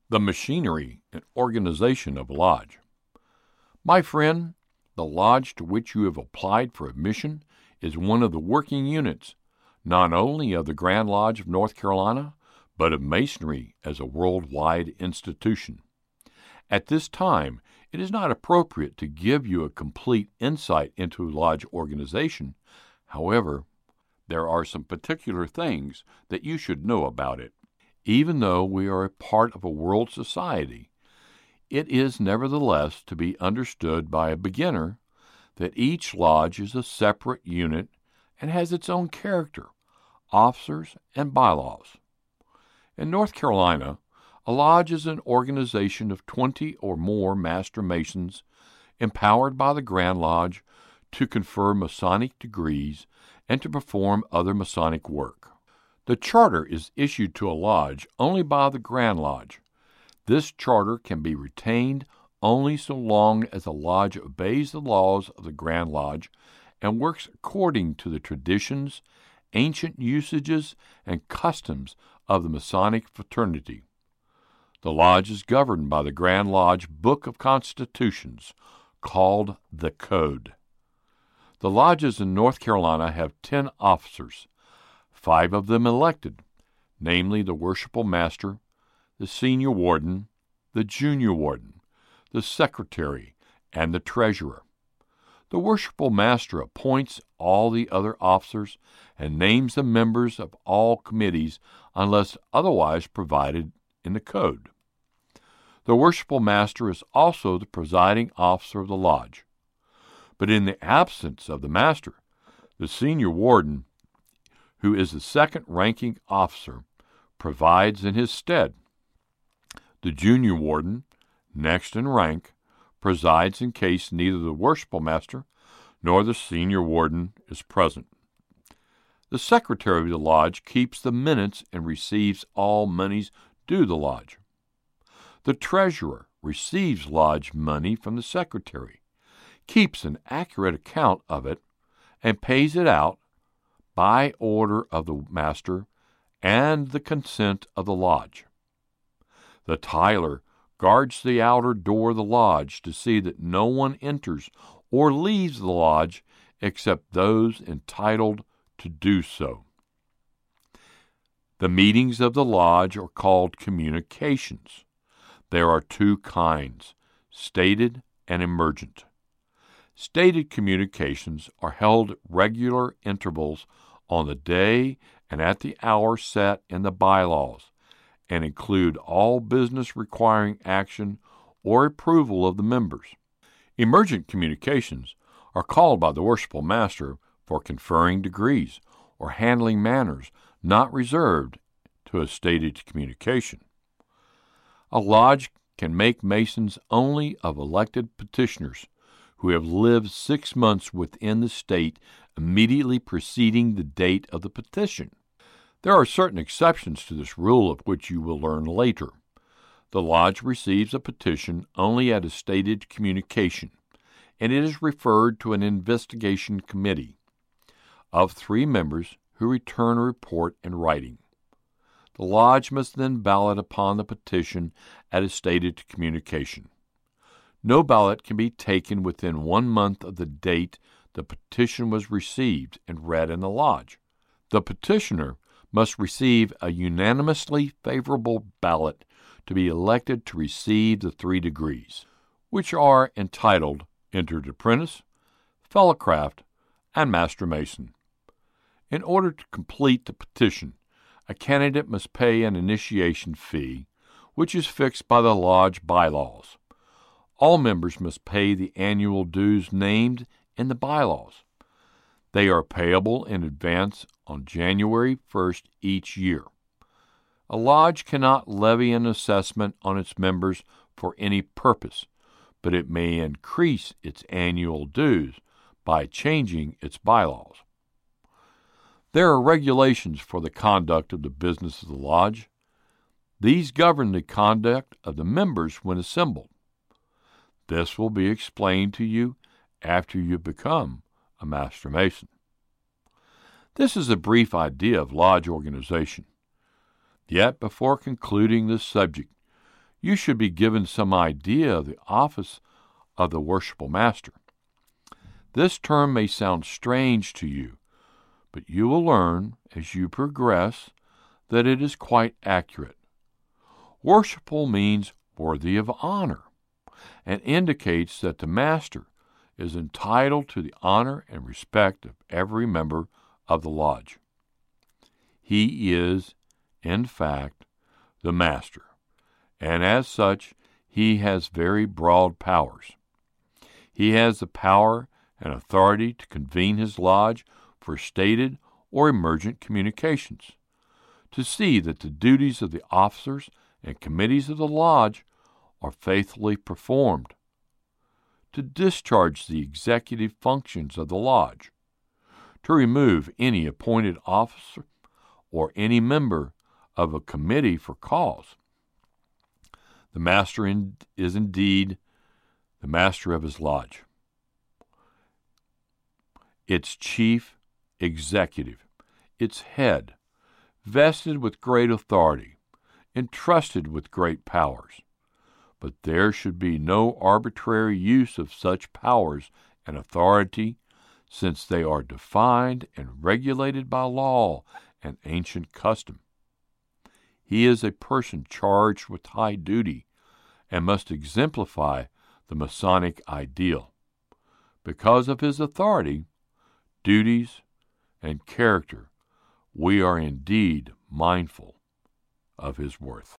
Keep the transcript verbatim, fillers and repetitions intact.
The machinery and organization of a lodge. My friend, the lodge to which you have applied for admission is one of the working units, not only of the Grand Lodge of North Carolina, but of Masonry as a worldwide institution. At this time, it is not appropriate to give you a complete insight into lodge organization. However, there are some particular things that you should know about it. Even though we are a part of a world society, it is nevertheless to be understood by a beginner that each lodge is a separate unit and has its own character, officers, and bylaws. In North Carolina, a lodge is an organization of twenty or more Master Masons empowered by the Grand Lodge to confer Masonic degrees and to perform other Masonic work. The charter is issued to a lodge only by the Grand Lodge. This charter can be retained only so long as the lodge obeys the laws of the Grand Lodge and works according to the traditions, ancient usages, and customs of the Masonic fraternity. The lodge is governed by the Grand Lodge Book of Constitutions, called the Code. The lodges in North Carolina have ten officers, five of them elected, namely the Worshipful Master, the Senior Warden, the Junior Warden, the Secretary, and the Treasurer. The Worshipful Master appoints all the other officers and names the members of all committees unless otherwise provided in the Code. The Worshipful Master is also the presiding officer of the lodge. But in the absence of the Master, the Senior Warden, who is the second-ranking officer, provides in his stead. The Junior Warden, next in rank, presides in case neither the Worshipful Master nor the Senior Warden is present. The Secretary of the lodge keeps the minutes and receives all monies due the lodge. The Treasurer receives lodge money from the Secretary, keeps an accurate account of it, and pays it out by order of the Master and the consent of the lodge. The Tiler guards the outer door of the lodge to see that no one enters or leaves the lodge except those entitled to do so. The meetings of the lodge are called communications. There are two kinds, stated and emergent. Stated communications are held at regular intervals on the day and at the hour set in the bylaws, and include all business requiring action or approval of the members. Emergent communications are called by the Worshipful Master for conferring degrees or handling matters not reserved to a stated communication. A lodge can make Masons only of elected petitioners who have lived six months within the state immediately preceding the date of the petition. There are certain exceptions to this rule of which you will learn later. The lodge receives a petition only at a stated communication, and it is referred to an investigation committee of three members who return a report in writing. The lodge must then ballot upon the petition at a stated communication. No ballot can be taken within one month of the date the petition was received and read in the lodge. The petitioner must receive a unanimously favorable ballot to be elected to receive the three degrees, which are entitled Entered Apprentice, Fellowcraft, and Master Mason. In order to complete the petition, a candidate must pay an initiation fee, which is fixed by the lodge bylaws. All members must pay the annual dues named in the bylaws. They are payable in advance on January first each year. A lodge cannot levy an assessment on its members for any purpose, but it may increase its annual dues by changing its bylaws. There are regulations for the conduct of the business of the lodge. These govern the conduct of the members when assembled. This will be explained to you after you become a Master Mason. This is a brief idea of lodge organization. Yet, before concluding this subject, you should be given some idea of the office of the worshipful master. This term may sound strange to you, but you will learn as you progress that it is quite accurate. Worshipful means worthy of honor, and indicates that the master is entitled to the honor and respect of every member of the lodge. He is, in fact, the master, and as such, he has very broad powers. He has the power and authority to convene his lodge for stated or emergent communications, to see that the duties of the officers and committees of the lodge are faithfully performed, to discharge the executive functions of the lodge, to remove any appointed officer or any member of a committee for cause. The master in, is indeed the master of his lodge, its chief executive, its head, vested with great authority, entrusted with great powers. But there should be no arbitrary use of such powers and authority, since they are defined and regulated by law and ancient custom. He is a person charged with high duty and must exemplify the Masonic ideal. Because of his authority, duties, and character, we are indeed mindful of his worth.